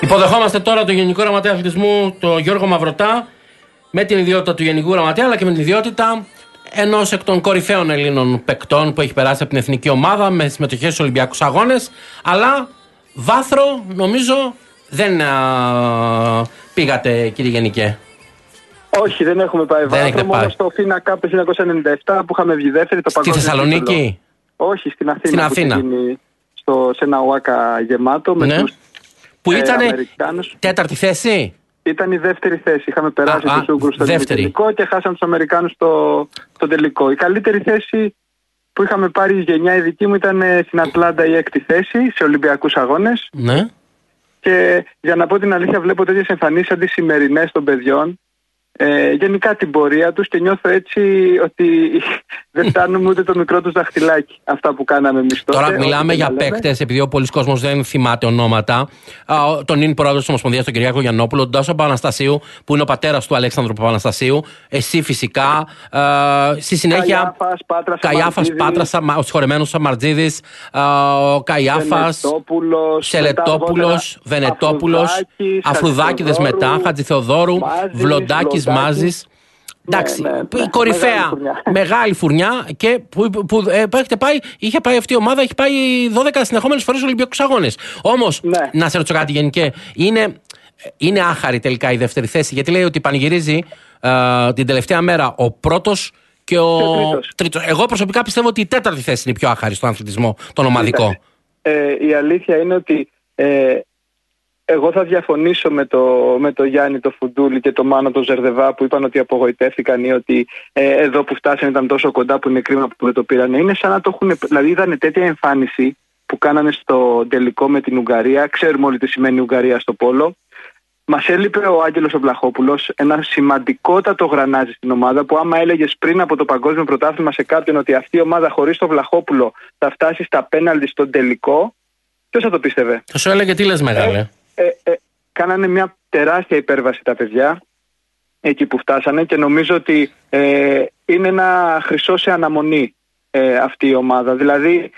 Υποδεχόμαστε τώρα τον Γενικό Γραμματέα Αθλητισμού, τον Γιώργο Μαυρωτά, με την ιδιότητα του Γενικού Γραμματέα, αλλά και με την ιδιότητα ενός εκ των κορυφαίων Ελλήνων παικτών που έχει περάσει από την εθνική ομάδα με συμμετοχές στους Ολυμπιακούς Αγώνες. Αλλά βάθρο, νομίζω, δεν πήγατε, κύριε Γενικέ. Όχι, δεν έχουμε πάει βάθρο. Μόνο στο FINA Cup το 1997 που είχαμε βγει δεύτερη. Στη Θεσσαλονίκη? Όχι, στην Αθήνα. Στην Αθήνα. Που γίνει σε ένα ΟΑΚΑ γεμάτο. Ναι. Με τους, που ήταν τέταρτη θέση. Ήταν η δεύτερη θέση. Είχαμε περάσει τους Ούγγρους στο τελικό και χάσαμε τους Αμερικάνους στο τελικό. Η καλύτερη θέση που είχαμε πάρει η γενιά η δική μου ήταν στην Ατλάντα, η έκτη θέση σε Ολυμπιακούς Αγώνες. Ναι. Και για να πω την αλήθεια, βλέπω τέτοιες εμφανίσεις σαν τις σημερινές των παιδιών. Γενικά την πορεία τους και νιώθω έτσι ότι δεν φτάνουμε ούτε το μικρό τους δαχτυλάκι αυτά που κάναμε εμείς τότε. Τώρα μιλάμε για παίκτες, επειδή ο πολλής κόσμος δεν θυμάται ονόματα. Τον είναι πρόεδρος της Ομοσπονδίας, τον Κυριάκο Γιαννόπουλο, τον Τάσο Παπαναστασίου, που είναι ο πατέρας του Αλέξανδρου Παπαναστασίου, εσύ φυσικά. Στη συνέχεια Καϊάφας, Πάτρας, ο συγχωρεμένος Σαμαρτζίδης, ο Καϊάφας, Σελετόπουλος, Βενετόπουλος, Αφρουδάκηδες μετά, Χατζηθεοδόρου, Βλοντάκης Μάζης. Εντάξει, η κορυφαία μεγάλη φουρνιά και που είχε πάει αυτή η ομάδα, έχει πάει 12 συνεχόμενες φορές στους Ολυμπιακούς Αγώνες. Όμως, να σε ρωτήσω κάτι, Γενικέ, είναι άχαρη τελικά η δεύτερη θέση, γιατί λέει ότι πανηγυρίζει την τελευταία μέρα ο πρώτος και ο τρίτος. Εγώ προσωπικά πιστεύω ότι η τέταρτη θέση είναι η πιο άχαρη στον αθλητισμό, τον ομαδικό. Η αλήθεια είναι ότι εγώ θα διαφωνήσω με το Γιάννη το Φουντούλη και το Μάνο το Ζερδεβά που είπαν ότι απογοητεύτηκαν ή ότι εδώ που φτάσανε ήταν τόσο κοντά που είναι κρίμα που δεν το πήρανε. Είναι σαν να το έχουν. Δηλαδή, είδανε τέτοια εμφάνιση που κάνανε στο τελικό με την Ουγγαρία. Ξέρουμε όλοι τι σημαίνει η Ουγγαρία στο πόλο. Μας έλειπε ο Άγγελος ο Βλαχόπουλος, ένα σημαντικότατο γρανάζι στην ομάδα που άμα έλεγες πριν από το Παγκόσμιο Πρωτάθλημα σε κάποιον ότι αυτή η ομάδα χωρίς το Βλαχόπουλο θα φτάσει στα πέναλτι στον τελικό, ποιος θα το πίστευε? Θα σου έλεγε τι λες, μεγάλε. Κάνανε μια τεράστια υπέρβαση τα παιδιά εκεί που φτάσανε και νομίζω ότι είναι ένα χρυσό σε αναμονή αυτή η ομάδα. Δηλαδή,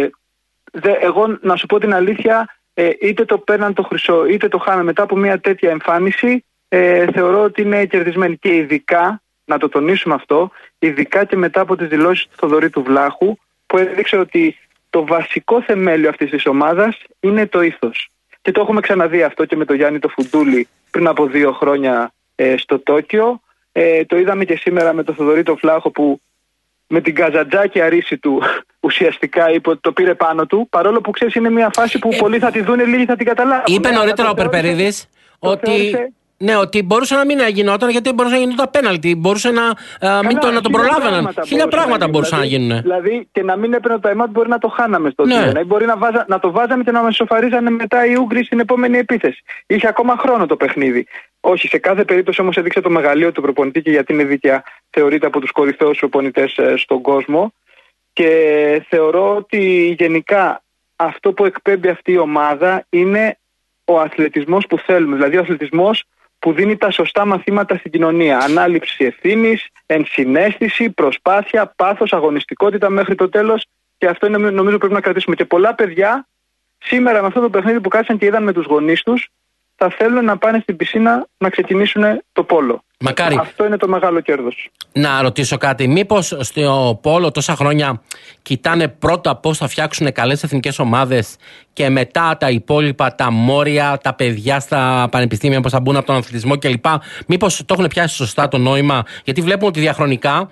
εγώ να σου πω την αλήθεια, είτε το παίρναν το χρυσό είτε το χάμε μετά από μια τέτοια εμφάνιση, θεωρώ ότι είναι κερδισμένοι. Και ειδικά, να το τονίσουμε αυτό, ειδικά και μετά από τις δηλώσεις του Θοδωρή του Βλάχου, που έδειξε ότι το βασικό θεμέλιο αυτής της ομάδας είναι το ήθος. Και το έχουμε ξαναδεί αυτό και με τον Γιάννη το Φουντούλη πριν από 2 χρόνια στο Τόκιο. Το είδαμε και σήμερα με τον Θοδωρή το Βλάχο που με την καζαντζάκη αρρήση του ουσιαστικά είπε ότι το πήρε πάνω του. Παρόλο που ξέρεις είναι μια φάση που πολλοί θα τη δουν, λίγοι θα την καταλάβουν. Είπε νωρίτερα ο Περπερίδης ότι... Ναι, ότι μπορούσε να μην γινόταν γιατί μπορούσε να γίνουν τα πέναλτι. Μπορούσε να τον προλάβαιναν. Χίλια πράγματα μπορούσαν να γίνουν. Δηλαδή και να μην έπαιρνε το time out μπορεί να το χάναμε στο τέλος. Μπορεί να το βάζαμε και να μας σοφαρίζανε μετά οι Ούγγροι στην επόμενη επίθεση. Είχε ακόμα χρόνο το παιχνίδι. Όχι, σε κάθε περίπτωση όμως έδειξε το μεγαλείο του προπονητή και γιατί είναι δίκαια θεωρείται από τους κορυφαίους προπονητές στον κόσμο. Και θεωρώ ότι γενικά αυτό που εκπέμπει αυτή η ομάδα είναι ο αθλητισμός που θέλουμε. Δηλαδή ο αθλητισμός που δίνει τα σωστά μαθήματα στην κοινωνία. Ανάληψη ευθύνης, ενσυναίσθηση, προσπάθεια, πάθος, αγωνιστικότητα μέχρι το τέλος. Και αυτό είναι, νομίζω πρέπει να κρατήσουμε. Και πολλά παιδιά σήμερα με αυτό το παιχνίδι που κάτσαν και είδαν με τους γονείς τους, θα θέλουν να πάνε στην πισίνα να ξεκινήσουν το πόλο. Μακάρι. Αυτό είναι το μεγάλο κέρδος. Να ρωτήσω κάτι. Μήπως στο πόλο τόσα χρόνια κοιτάνε πρώτα πώς θα φτιάξουν καλές εθνικές ομάδες και μετά τα υπόλοιπα, τα μόρια, τα παιδιά στα πανεπιστήμια, πώς θα μπουν από τον αθλητισμό κλπ. Μήπως το έχουν πιάσει σωστά το νόημα? Γιατί βλέπουμε ότι διαχρονικά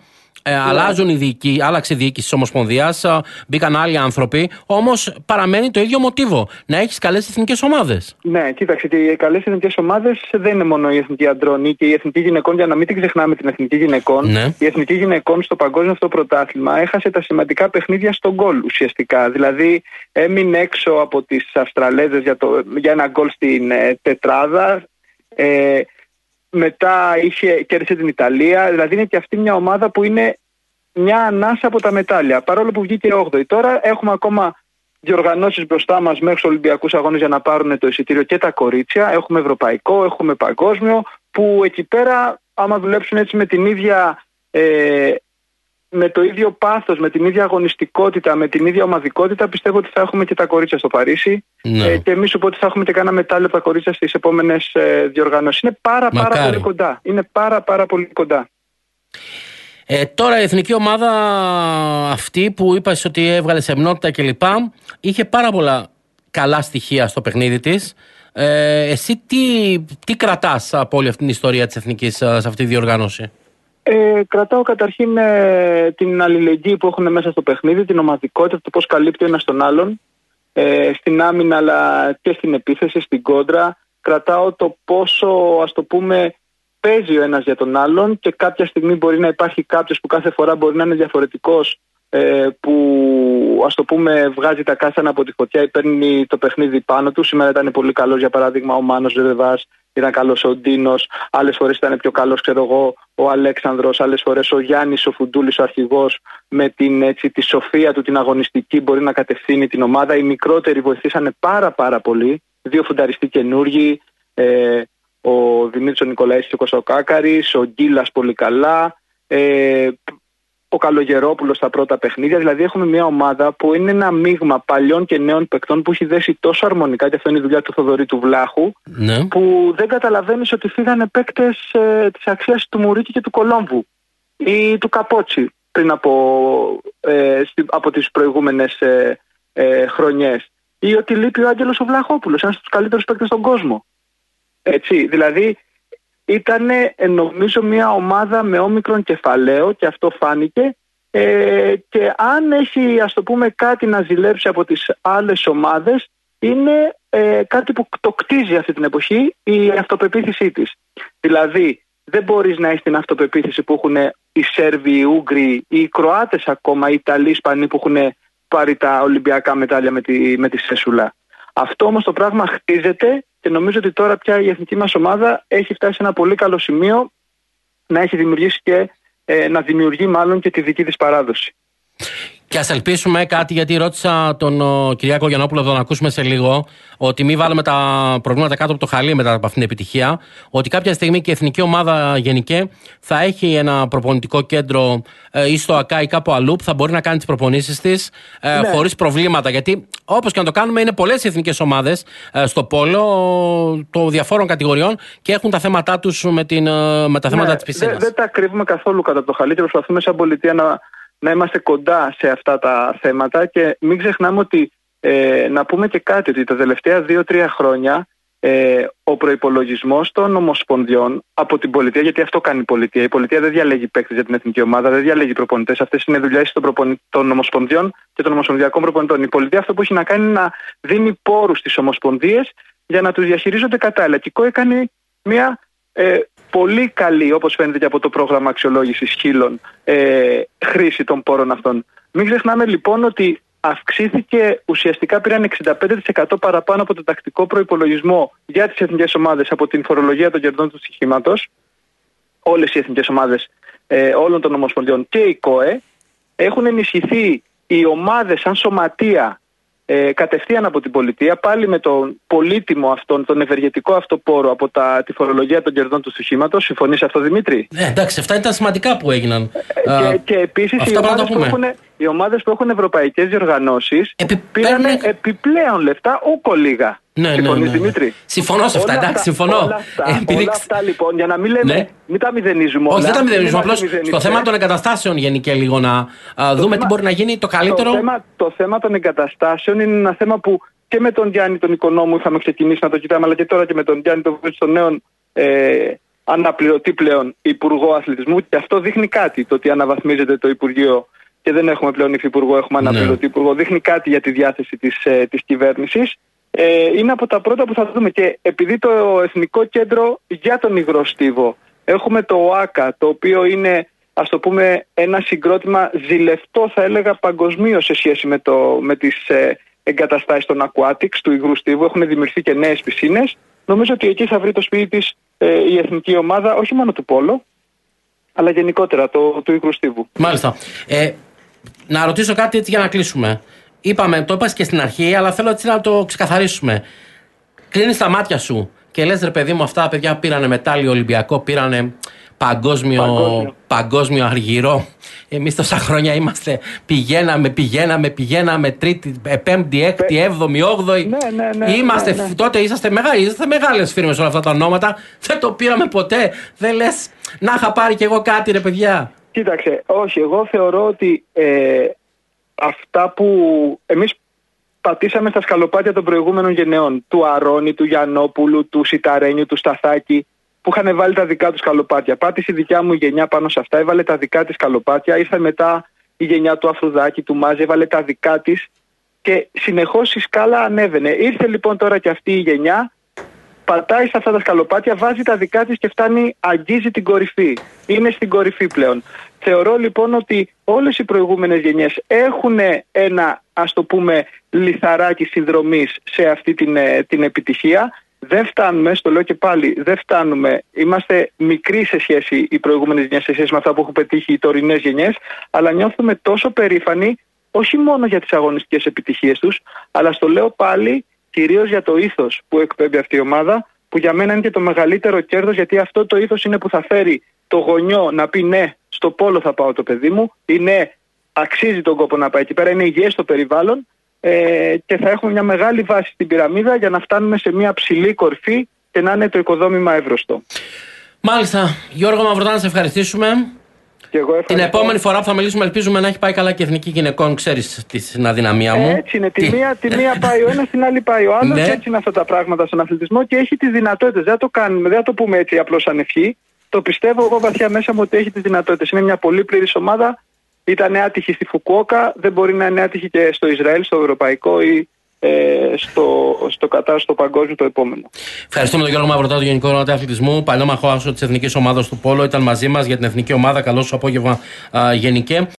άλλαξε η διοίκηση της Ομοσπονδίας, μπήκαν άλλοι άνθρωποι, όμως παραμένει το ίδιο μοτίβο. Να έχεις καλές εθνικές ομάδες. Ναι, κοίταξε, οι καλές εθνικές ομάδες δεν είναι μόνο η εθνική αντρών ή και η εθνική γυναικών, για να μην την ξεχνάμε την εθνική γυναικών. Ναι. Η εθνική γυναικών στο παγκόσμιο αυτό πρωτάθλημα έχασε τα σημαντικά παιχνίδια στον γκολ ουσιαστικά. Δηλαδή έμεινε έξω από τις Αυστραλέζες για ένα γκολ στην τετράδα. Μετά κέρδισε την Ιταλία. Δηλαδή είναι και αυτή μια ομάδα που είναι μια ανάσα από τα μετάλλια. Παρόλο που βγήκε 8η. Τώρα έχουμε ακόμα διοργανώσεις μπροστά μας μέχρι τους Ολυμπιακούς Αγώνες για να πάρουν το εισιτήριο και τα κορίτσια. Έχουμε ευρωπαϊκό, έχουμε παγκόσμιο. Που εκεί πέρα, άμα δουλέψουν έτσι με την ίδια με το ίδιο πάθος, με την ίδια αγωνιστικότητα, με την ίδια ομαδικότητα, πιστεύω ότι θα έχουμε και τα κορίτσια στο Παρίσι. Ναι. Και εμείς σου πω ότι θα έχουμε και κάνα μετάλλιο από τα κορίτσια στις επόμενες διοργανώσεις. Είναι πάρα πολύ κοντά. Είναι πάρα πολύ κοντά. Τώρα η εθνική ομάδα αυτή που είπες ότι έβγαλε σεμνότητα κλπ. Είχε πάρα πολλά καλά στοιχεία στο παιχνίδι της. Εσύ τι κρατάς από όλη αυτή την ιστορία της εθνικής σε αυτή τη διοργάνωση? Κρατάω καταρχήν την αλληλεγγύη που έχουν μέσα στο παιχνίδι, την ομαδικότητα, το πώς καλύπτει ο ένας τον άλλον, στην άμυνα αλλά και στην επίθεση, στην κόντρα. Κρατάω το πόσο, ας το πούμε, παίζει ο ένας για τον άλλον και κάποια στιγμή μπορεί να υπάρχει κάποιος που κάθε φορά μπορεί να είναι διαφορετικός, που, ας το πούμε, βγάζει τα κάστανα από τη φωτιά ή παίρνει το παιχνίδι πάνω του. Σήμερα ήταν πολύ καλός, για παράδειγμα, ο Μάνος Ζερεβάς, ήταν καλός ο Ντίνος, άλλες φορές ήταν πιο καλός, ξέρω εγώ, ο Αλέξανδρος, άλλες φορές ο Γιάννης, ο Φουντούλης, ο αρχηγός, με τη σοφία του, την αγωνιστική, μπορεί να κατευθύνει την ομάδα. Οι μικρότεροι βοηθήσανε πάρα πολύ. 2 φουνταριστοί καινούργοι, ο Δημήτρης ο Νικολαής και ο Κοσοκάκαρης, ο Γκίλας πολύ καλά, ο Καλογερόπουλος στα πρώτα παιχνίδια. Δηλαδή έχουμε μια ομάδα που είναι ένα μείγμα παλιών και νέων παικτών που έχει δέσει τόσο αρμονικά, και αυτό είναι η δουλειά του Θοδωρή του Βλάχου, ναι, που δεν καταλαβαίνεις ότι φύγανε παίκτες της αξίας του Μουρίκη και του Κολόμβου ή του Καπότσι πριν από τις προηγούμενες χρονιές, ή ότι λείπει ο Άγγελος ο Βλαχόπουλος, ένας από τους καλύτερους παίκτες στον κόσμο. Έτσι, δηλαδή ήταν, νομίζω, μια ομάδα με όμικρον κεφαλαίο, και αυτό φάνηκε, και αν έχει, ας το πούμε, κάτι να ζηλέψει από τις άλλες ομάδες, είναι κάτι που το κτίζει αυτή την εποχή, η αυτοπεποίθησή της. Δηλαδή δεν μπορείς να έχεις την αυτοπεποίθηση που έχουν οι Σέρβοι, οι Ούγγροι, οι Κροάτες ακόμα, οι Ιταλοί, οι Ισπανοί που έχουν πάρει τα Ολυμπιακά μετάλλια με τη Σεσούλα. Αυτό όμως το πράγμα χτίζεται, και νομίζω ότι τώρα πια η εθνική μας ομάδα έχει φτάσει σε ένα πολύ καλό σημείο να έχει δημιουργήσει και να δημιουργεί μάλλον και τη δική της παράδοση. Και ας ελπίσουμε κάτι, γιατί ρώτησα τον Κυριάκο Γιαννόπουλο, εδώ να ακούσουμε σε λίγο, ότι μην βάλουμε τα προβλήματα κάτω από το χαλί μετά από αυτήν την επιτυχία, ότι κάποια στιγμή και η εθνική ομάδα γενικέ θα έχει ένα προπονητικό κέντρο ή στο ΑΚΑ ή κάπου αλλού που θα μπορεί να κάνει τις προπονήσεις της χωρίς προβλήματα. Γιατί όπως και να το κάνουμε, είναι πολλές οι εθνικές ομάδες στο πόλο των διαφόρων κατηγοριών και έχουν τα θέματα τους με τα θέματα της πισίνας. Δεν τα κρύβουμε καθόλου κάτω από το χαλί και προσπαθούμε σαν πολιτεία να είμαστε κοντά σε αυτά τα θέματα, και μην ξεχνάμε ότι να πούμε και κάτι, ότι τα τελευταία 2-3 χρόνια ο προϋπολογισμός των ομοσπονδιών από την πολιτεία, γιατί αυτό κάνει η πολιτεία. Η πολιτεία δεν διαλέγει παίκτες για την εθνική ομάδα, δεν διαλέγει προπονητές. Αυτές είναι δουλειές των ομοσπονδιών και των ομοσπονδιακών προπονητών. Η πολιτεία αυτό που έχει να κάνει είναι να δίνει πόρους στις ομοσπονδίες για να τους διαχειρίζονται κατάλληλα. Και η ΚΟΕ κάνει μια πολύ καλή, όπως φαίνεται και από το πρόγραμμα αξιολόγησης χείλων, χρήση των πόρων αυτών. Μην ξεχνάμε λοιπόν ότι αυξήθηκε, ουσιαστικά πήραν 65% παραπάνω από το τακτικό προϋπολογισμό για τις εθνικές ομάδες από την φορολογία των κερδών του στοιχήματος. Όλες οι εθνικές ομάδες όλων των ομοσπονδιών και η ΚΟΕ. Έχουν ενισχυθεί οι ομάδες σαν σωματεία κατευθείαν από την πολιτεία, πάλι με τον πολύτιμο αυτόν, τον ευεργετικό αυτό πόρο από τη φορολογία των κερδών του στοιχήματος. Συμφωνείς αυτό, Δημήτρη? Εντάξει, αυτά ήταν σημαντικά που έγιναν. Και επίσης οι ομάδες που έχουν ευρωπαϊκές διοργανώσεις πήραν επιπλέον λεφτά, ούκο λίγα. Συμφωνείς, Δημήτρη? Συμφωνώ σε αυτά, εντάξει, συμφωνώ. Όλα αυτά λοιπόν, για να μην λέμε, μην τα μηδενίζουμε όλα. Όχι, δεν τα μηδενίζουμε. Απλώς στο θέμα των εγκαταστάσεων γενικά λίγο να δούμε τι μπορεί να γίνει το καλύτερο. Το θέμα των εγκαταστάσεων είναι ένα θέμα που και με τον Γιάννη τον Οικονόμου είχαμε ξεκινήσει να το κοιτάμε, αλλά και τώρα και με τον Γιάννη τον Βούτση, τον νέον αναπληρωτή πλέον Υπουργό Αθλητισμού, και αυτό δείχνει κάτι, το ότι αναβαθμίζεται το Υπουργείο και δεν έχουμε πλέον υφυπουργό, έχουμε αναπληρωτή υπουργό. Δείχνει κάτι για τη διάθεση της κυβέρνησης. Είναι από τα πρώτα που θα δούμε. Και επειδή το Εθνικό Κέντρο για τον Υγρό Στίβο, έχουμε το ΟΑΚΑ, το οποίο είναι, ας το πούμε, ένα συγκρότημα ζηλευτό, θα έλεγα, παγκοσμίως σε σχέση με τις εγκαταστάσεις των Aquatics του Υγρού Στίβου. Έχουν δημιουργηθεί και νέες πισίνες. Νομίζω ότι εκεί θα βρει το σπίτι της η εθνική ομάδα, όχι μόνο του πόλο, αλλά γενικότερα του Υγρού Στίβου. Μάλιστα. Να ρωτήσω κάτι έτσι για να κλείσουμε. Το είπα και στην αρχή, αλλά θέλω έτσι να το ξεκαθαρίσουμε. Κλείνεις τα μάτια σου και λες, ρε παιδί μου, αυτά τα παιδιά πήρανε μετάλλιο Ολυμπιακό, πήρανε παγκόσμιο αργυρό. Εμείς τόσα χρόνια είμαστε, πηγαίναμε τρίτη, πέμπτη, έκτη, έβδομη, όγδοη. Είμαστε, τότε είσαστε μεγάλες φίρμες όλα αυτά τα ονόματα. Δεν το πήραμε ποτέ. Δεν λες να είχα πάρει κι εγώ κάτι, ρε παιδιά? Κοίταξε, όχι, εγώ θεωρώ ότι αυτά που εμείς πατήσαμε στα σκαλοπάτια των προηγούμενων γενεών, του Αρώνη, του Γιαννόπουλου, του Σιταρένιου, του Σταθάκη, που είχαν βάλει τα δικά τους σκαλοπάτια. Πάτησε η δικιά μου γενιά πάνω σε αυτά, έβαλε τα δικά της σκαλοπάτια. Ήρθε μετά η γενιά του Αφρουδάκη, του Μάζη, έβαλε τα δικά της και συνεχώς η σκάλα ανέβαινε. Ήρθε λοιπόν τώρα και αυτή η γενιά, πατάει σε αυτά τα σκαλοπάτια, βάζει τα δικά της και φτάνει, αγγίζει την κορυφή. Είναι στην κορυφή πλέον. Θεωρώ λοιπόν ότι όλες οι προηγούμενες γενιές έχουν ένα, ας το πούμε, λιθαράκι συνδρομής σε αυτή την επιτυχία. Δεν φτάνουμε, στο λέω και πάλι, δεν φτάνουμε. Είμαστε μικροί σε σχέση, οι προηγούμενες γενιές, σε σχέση με αυτά που έχουν πετύχει οι τωρινές γενιές, αλλά νιώθουμε τόσο περήφανοι, όχι μόνο για τις αγωνιστικές επιτυχίες τους, αλλά στο λέω πάλι, κυρίως για το ήθος που εκπέμπει αυτή η ομάδα, που για μένα είναι και το μεγαλύτερο κέρδος, γιατί αυτό το ήθος είναι που θα φέρει το γονιό να πει ναι, στο πόλο θα πάω το παιδί μου, ή ναι, αξίζει τον κόπο να πάει εκεί πέρα, είναι υγιές στο περιβάλλον. Και θα έχουμε μια μεγάλη βάση στην πυραμίδα για να φτάνουμε σε μια ψηλή κορφή και να είναι το οικοδόμημα εύρωστο. Μάλιστα. Γιώργο Μαυροτά, να σε ευχαριστήσουμε. Και εγώ την επόμενη φορά που θα μιλήσουμε, ελπίζουμε να έχει πάει καλά και η Εθνική Γυναικών. Ξέρεις την αδυναμία μου. Έτσι είναι. Τη μία πάει ο ένας, την άλλη πάει ο άλλος. Ναι. Και έτσι είναι αυτά τα πράγματα στον αθλητισμό και έχει τις δυνατότητες. Δεν θα το πούμε έτσι απλώς σαν ευχή. Το πιστεύω εγώ βαθιά μέσα μου ότι έχει τις δυνατότητες. Είναι μια πολύ πλήρης ομάδα. Ήταν άτυχη στη Φουκουόκα, δεν μπορεί να είναι άτυχη και στο Ισραήλ, στο ευρωπαϊκό ή στο Κατάρ, στο παγκόσμιο το επόμενο. Ευχαριστούμε τον Γιώργο Μαυροτά, τον Γενικό Γραμματέα Αθλητισμού, παλαιό μαχό άσο της Εθνικής Ομάδας του Πόλο. Ήταν μαζί μας για την Εθνική Ομάδα. Καλό σου απόγευμα, Γενικέ.